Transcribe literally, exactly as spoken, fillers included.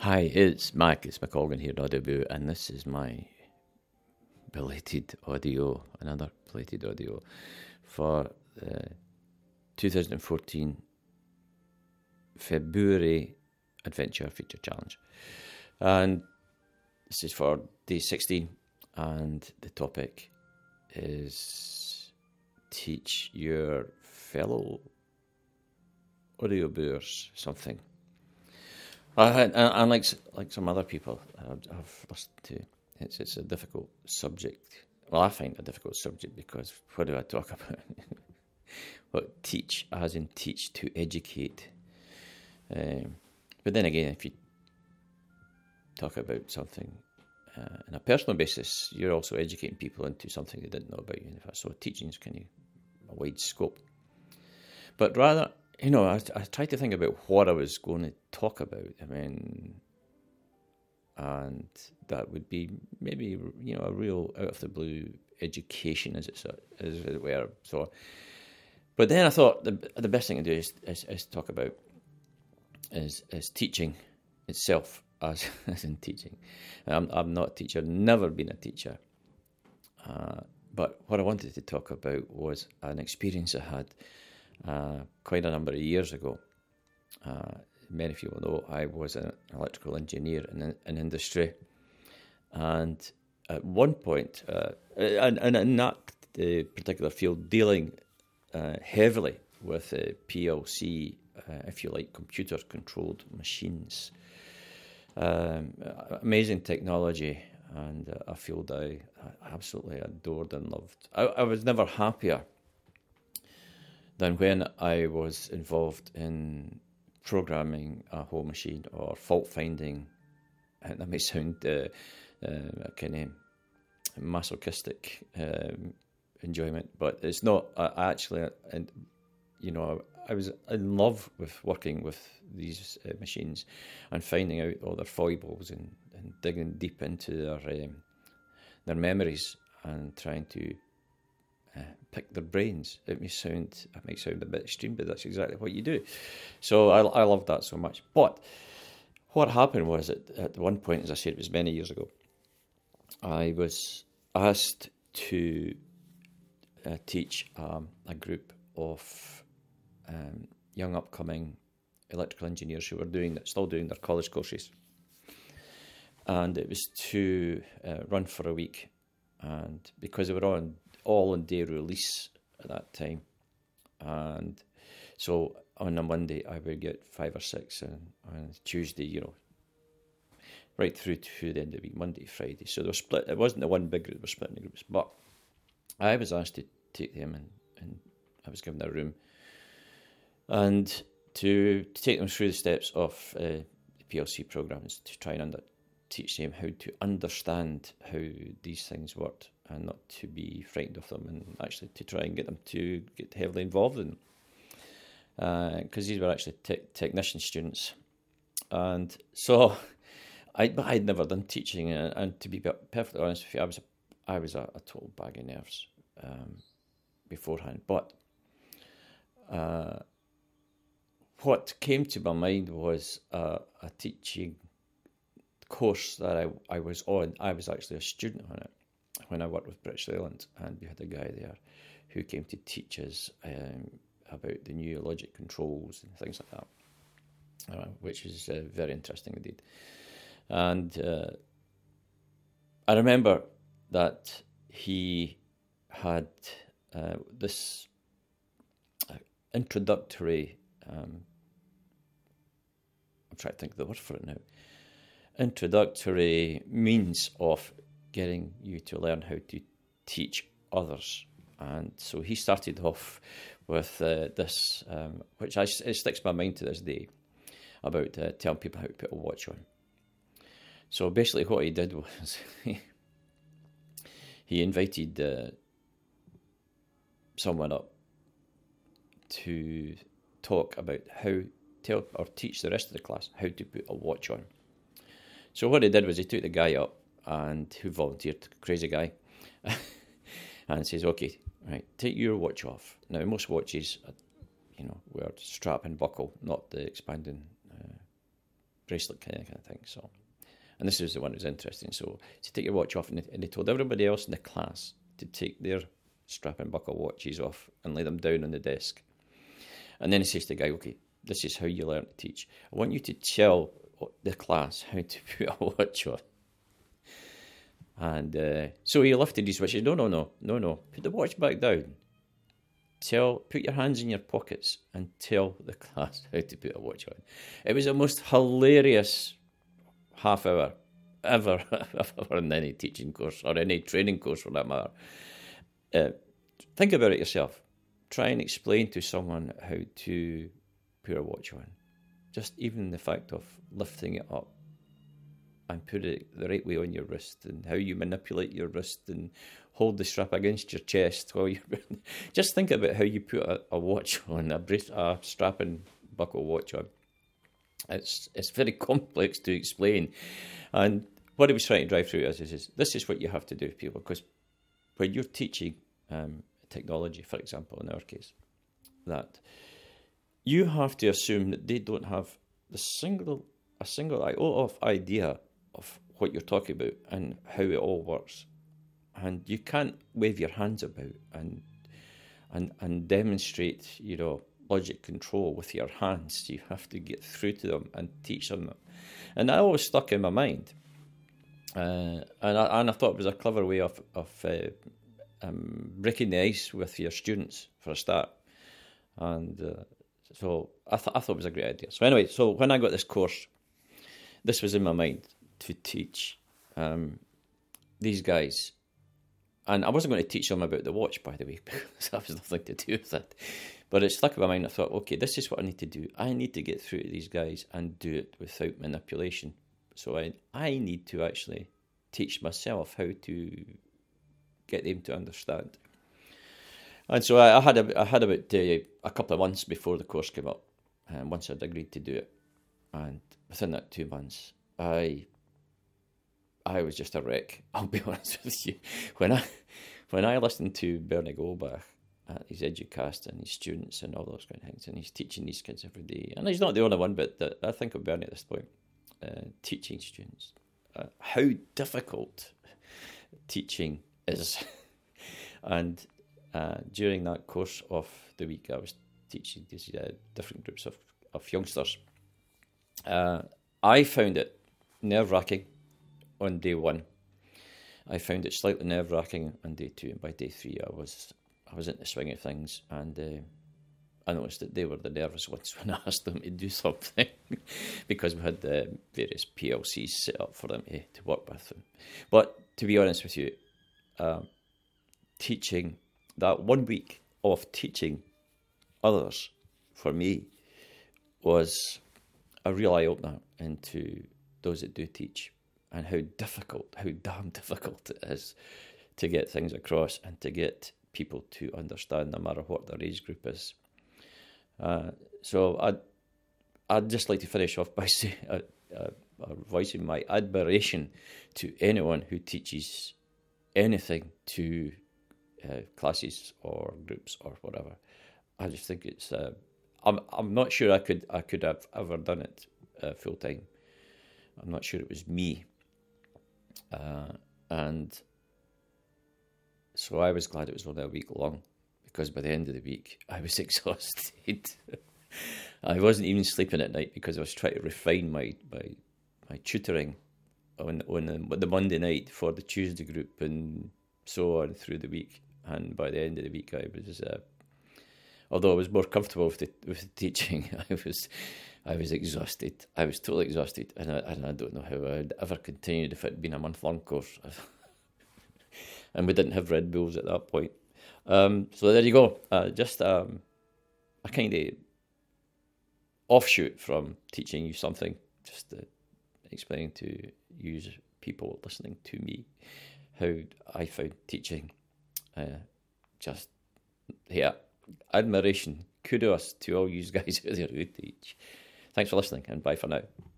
Hi, it's Marcus McColgan here at Audioboo, and this is my belated audio, another belated audio for the two thousand fourteen February Adventure Feature Challenge. And this is for day sixteen, and the topic is teach your fellow audiobooers something. Uh, and, and like like some other people I've, I've listened to, it's it's a difficult subject. Well, I find it a difficult subject because what do I talk about? What teach, as in teach to educate. Um, but then again, if you talk about something uh, on a personal basis, you're also educating people into something they didn't know about you. So teaching is kind of a wide scope. But rather, you know, I, I tried to think about what I was going to talk about. I mean, and that would be maybe, you know, a real out of the blue education, as it's as it were. So, but then I thought the the best thing to do is is, is talk about is is teaching itself, as as in teaching. I'm I'm not a teacher, never been a teacher. Uh, but what I wanted to talk about was an experience I had Uh, quite a number of years ago. Uh, many people know I was an electrical engineer in in industry, and at one point, uh, and, and in that uh, particular field, dealing uh, heavily with uh, P L C, uh, if you like, computer-controlled machines. Um, amazing technology, and uh, a field I absolutely adored and loved. I, I was never happier than when I was involved in programming a whole machine or fault finding. And that may sound uh, uh, kind of masochistic um, enjoyment, but it's not. I actually, and you know, I was in love with working with these uh, machines and finding out all their foibles and, and digging deep into their um, their memories and trying to Uh, pick their brains. It may sound it may sound a bit extreme, but that's exactly what you do. So I, I loved that so much. But what happened was at, at one point, as I said, it was many years ago, I was asked to uh, teach um, a group of um, young upcoming electrical engineers who were doing still doing their college courses, and it was to uh, run for a week, and because they were on all on day release at that time. And so on a Monday, I would get five or six, and on Tuesday, you know, right through to the end of the week, Monday, Friday. So they were split. It wasn't the one big group, they were split into groups. But I was asked to take them, and, and I was given a room, and to, to take them through the steps of uh, the P L C programs, to try and under, teach them how to understand how these things worked, and not to be frightened of them, and actually to try and get them to get heavily involved in them. Because uh, these were actually te- technician students. And so, I, but I'd never done teaching, and, and to be perfectly honest with you, I was a, I was a, a total bag of nerves um, beforehand. But uh, what came to my mind was uh, a teaching course that I, I was on. I was actually a student on it when I worked with British Leyland, and we had a guy there who came to teach us um, about the new logic controls and things like that, uh, which is uh, very interesting indeed. And uh, I remember that he had uh, this uh, introductory, um, I'm trying to think of the word for it now, introductory means of getting you to learn how to teach others. And so he started off with uh, this, um, which I, it sticks in my mind to this day, about uh, telling people how to put a watch on. So basically what he did was he invited uh, someone up to talk about how, tell or teach the rest of the class how to put a watch on. So what he did was he took the guy up, and who volunteered, crazy guy, and says, okay, right, take your watch off. Now, most watches, you know, wear strap and buckle, not the expanding uh, bracelet kind of, kind of thing. So, and this was the one that was interesting. So to take your watch off, and they, and they told everybody else in the class to take their strap and buckle watches off and lay them down on the desk. And then he says to the guy, okay, this is how you learn to teach. I want you to tell the class how to put a watch on. And uh, so he lifted his watch. He said, no, no, no, no, no. Put the watch back down. Tell, put your hands in your pockets and tell the class how to put a watch on. It was the most hilarious half hour ever, ever in any teaching course or any training course for that matter. Uh, think about it yourself. Try and explain to someone how to put a watch on. Just even the fact of lifting it up and put it the right way on your wrist, and how you manipulate your wrist and hold the strap against your chest while you just think about how you put a, a watch on, a, brace, a strap and buckle watch on. It's it's very complex to explain. And what he was trying to drive through is, is this is what you have to do, people, because when you're teaching um, technology, for example, in our case, that you have to assume that they don't have the single a single iota of idea of what you're talking about and how it all works. And you can't wave your hands about and and and demonstrate, you know, logic control with your hands. You have to get through to them and teach them that. And that always stuck in my mind. Uh, and, I, and I thought it was a clever way of, of uh, um, breaking the ice with your students for a start. And uh, so I, th- I thought it was a great idea. So anyway, so when I got this course, this was in my mind to teach um, these guys. And I wasn't going to teach them about the watch, by the way, because that was nothing to do with it. But it stuck in my mind. I thought, okay, this is what I need to do. I need to get through to these guys and do it without manipulation. So I I need to actually teach myself how to get them to understand. And so I, I had a, I had about uh, a couple of months before the course came up, and once I'd agreed to do it, and within that two months, I I was just a wreck. I'll be honest with you. When I when I listened to Bernie Goldbach at his Educast and his students and all those kind of things, and he's teaching these kids every day, and he's not the only one, but the, I think of Bernie at this point, uh, teaching students uh, how difficult teaching is, and uh, during that course of the week, I was teaching these uh, different groups of of youngsters. Uh, I found it nerve-wracking on day one. I found it slightly nerve-wracking on day two, and by day three I was I was in the swing of things, and uh, I noticed that they were the nervous ones when I asked them to do something because we had uh, various P L Cs set up for them to, to work with them. But to be honest with you, uh, teaching, that one week of teaching others for me was a real eye-opener into those that do teach, and how difficult, how damn difficult it is to get things across and to get people to understand, no matter what their age group is. Uh, so I'd, I'd just like to finish off by say, uh, uh, uh, voicing my admiration to anyone who teaches anything to uh, classes or groups or whatever. I just think it's. Uh, I'm. I'm not sure I could. I could have ever done it uh, full time. I'm not sure it was me. Uh, and so I was glad it was only a week long, because by the end of the week I was exhausted. I wasn't even sleeping at night because I was trying to refine my my, my tutoring on on the, the Monday night for the Tuesday group, and so on through the week. And by the end of the week, I was, uh, although I was more comfortable with the with the teaching, I was. I was exhausted. I was totally exhausted, and I, and I don't know how I'd ever continued if it had been a month-long course. And we didn't have Red Bulls at that point. Um, so there you go. Uh, just um, a kind of offshoot from teaching you something, just uh, explaining to you people listening to me how I found teaching. Uh, just, yeah, admiration, kudos to all you guys out there who teach. Thanks for listening, and bye for now.